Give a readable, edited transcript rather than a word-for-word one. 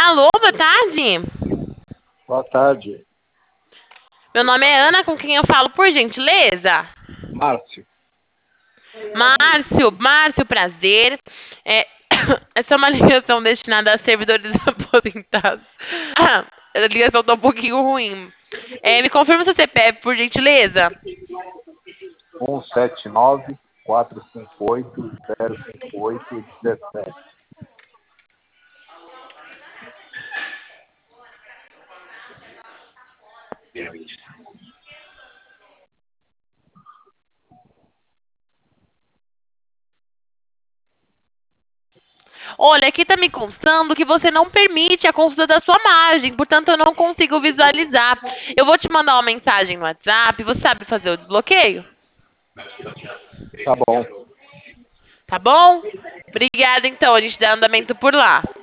Alô, boa tarde. Boa tarde, Meu nome é Ana, com quem eu falo, por gentileza? Márcio. Márcio, prazer. É, essa é uma ligação destinada a servidores aposentados. A ligação tá um pouquinho ruim. Me confirma seu CPF, por gentileza? 179-458-058-17. Olha, aqui tá me constando que você não permite a consulta da sua margem, portanto eu não consigo visualizar. Eu vou te mandar uma mensagem no WhatsApp, você sabe fazer o desbloqueio? Tá bom. Tá bom? Obrigada então, a gente dá andamento por lá.